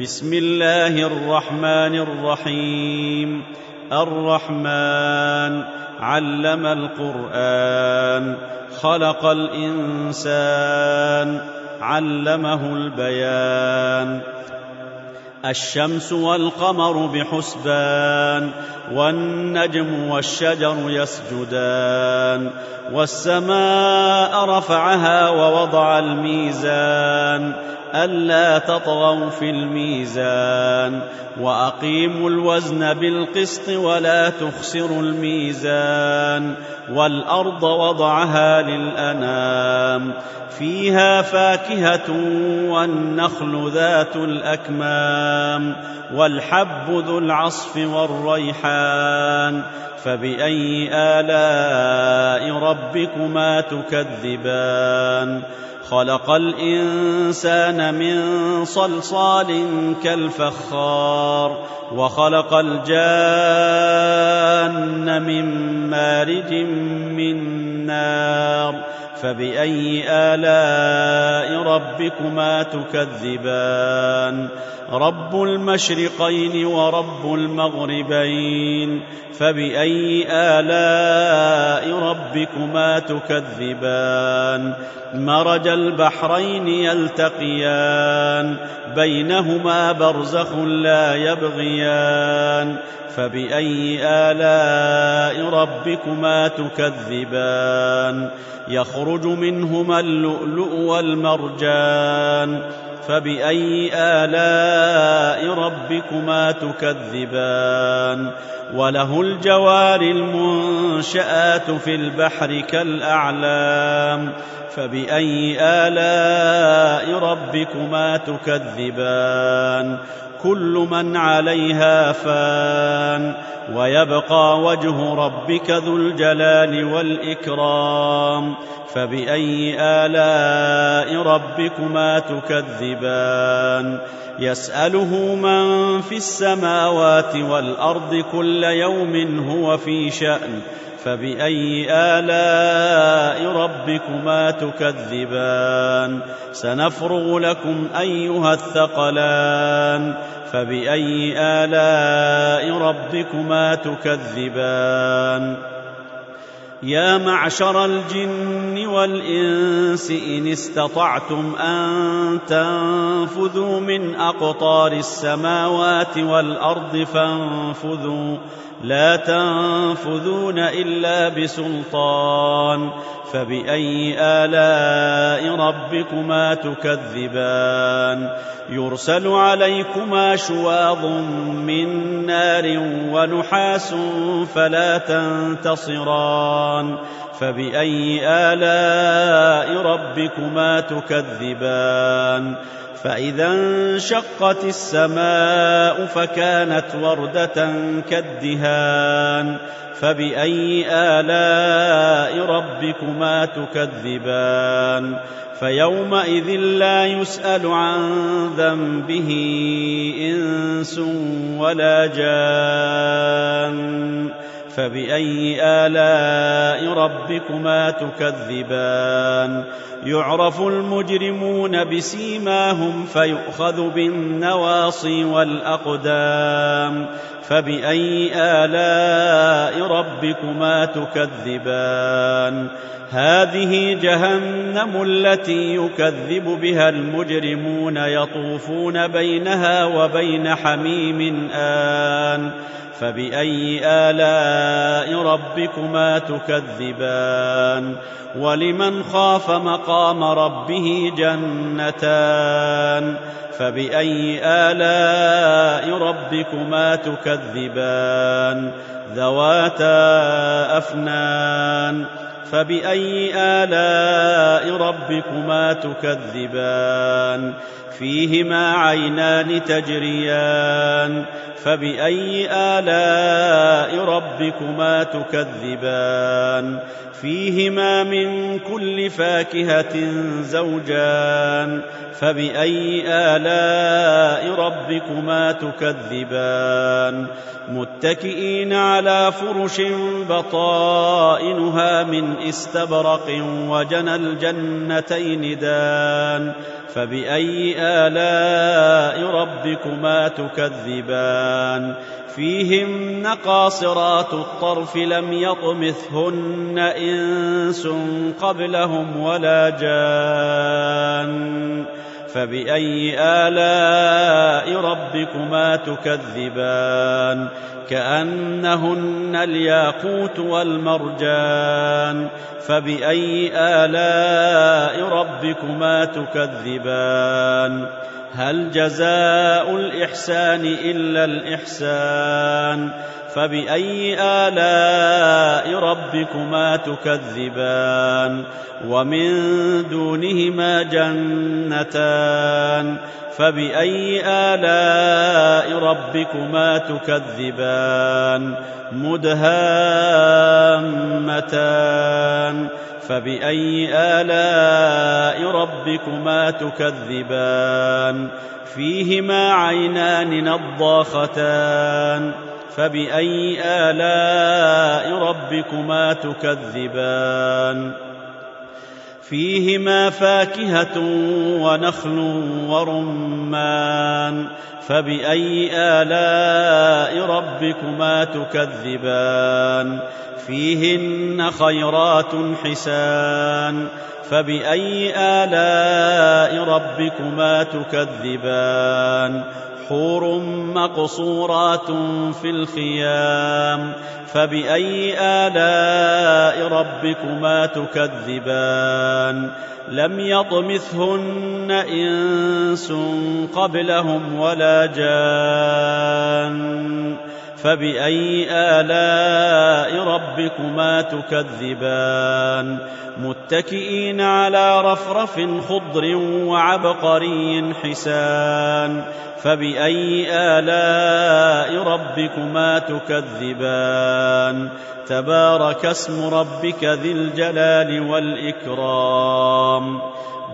بسم الله الرحمن الرحيم. الرحمن علم القرآن، خلق الإنسان، علمه البيان. الشمس والقمر بحسبان، والنجم والشجر يسجدان، والسماء رفعها ووضع الميزان ألا تطغوا في الميزان، وأقيموا الوزن بالقسط ولا تخسروا الميزان. والأرض وضعها للأنام، فيها فاكهة والنخل ذات الأكمام، والحب ذو العصف والريحان. فبأي آلاء ربكما تكذبان؟ خلق الإنسان من صلصال كالفخار، وخلق الجان من مارج من نار. فبأي آلاء ربكما تكذبان؟ رب المشرقين ورب المغربين. فبأي آلاء ربكما تكذبان؟ مرج البحرين يلتقيان، بينهما برزخ لا يبغيان. فبأي آلاء ربكما تكذبان؟ يخرج منهما اللؤلؤ والمرجان. فبأي آلاء ربكما تكذبان؟ وله الجوار المنشآت في البحر كالأعلام. فبأي آلاء ربكما تكذبان؟ كل من عليها فان، ويبقى وجه ربك ذو الجلال والإكرام. فبأي آلاء ربكما تكذبان؟ يسأله من في السماوات والأرض كل يوم هو في شأن. فبأي آلاء ربكما تكذبان؟ سنفرغ لكم أيها الثقلان. فبأي آلاء ربكما تكذبان؟ يا معشر الجن والإنس إن استطعتم أن تنفذوا من أقطار السماوات والأرض فانفذوا، لا تنفذون إلا بسلطان. فبأي آلاء ربكما تكذبان؟ يرسل عليكما شواظ من نار ونحاس فلا تنتصران. فبأي آلاء ربكما تكذبان؟ فإذا انشقت السماء فكانت وردة كالدهان. فبأي آلاء ربكما تكذبان؟ فيومئذ لا يسأل عن ذنبه إنس ولا جان. فبأي آلاء ربكما تكذبان؟ يعرف المجرمون بسيماهم فيؤخذ بالنواصي والأقدام. فبأي آلاء ربكما تكذبان؟ هذه جهنم التي يكذب بها المجرمون، يطوفون بينها وبين حميم آن. فبأي آلاء ربكما تكذبان؟ ولمن خاف مقام ربه جنتان. فبأي آلاء ربكما تكذبان؟ ذواتا أفنان. فبأي آلاء ربكما تكذبان؟ فيهما عينان تجريان. فبأي آلاء ربكما تكذبان؟ فيهما من كل فاكهة زوجان. فبأي آلاء ربكما تكذبان؟ متكئين على فرش بطائنها من استبرق وجنى الجنتين دان. فبأي آلاء ربكما تكذبان فيهن قاصرات الطرف لم يطمثهن إنس قبلهم ولا جان فبأي آلاء ربكما تكذبان كأنهن الياقوت والمرجان فبأي آلاء ربكما تكذبان هل جزاء الإحسان إلا الإحسان فبأي آلاء ربكما تكذبان ومن دونهما جنتان فبأي آلاء ربكما تكذبان مدهامتان فبأي آلاء ربكما تكذبان فيهما عينان نضاختان فبأي آلاء ربكما تكذبان فيهما فاكهة ونخل ورمان فبأي آلاء ربكما تكذبان فيهن خيرات حسان فبأي آلاء ربكما تكذبان حور مقصورات في الخيام فبأي آلاء ربكما تكذبان لم يطمثهن إنس قبلهم ولا جان فبأي آلاء ربكما تكذبان متكئين على رفرف خضر وعبقري حسان فبأي آلاء ربكما تكذبان تبارك اسم ربك ذي الجلال والإكرام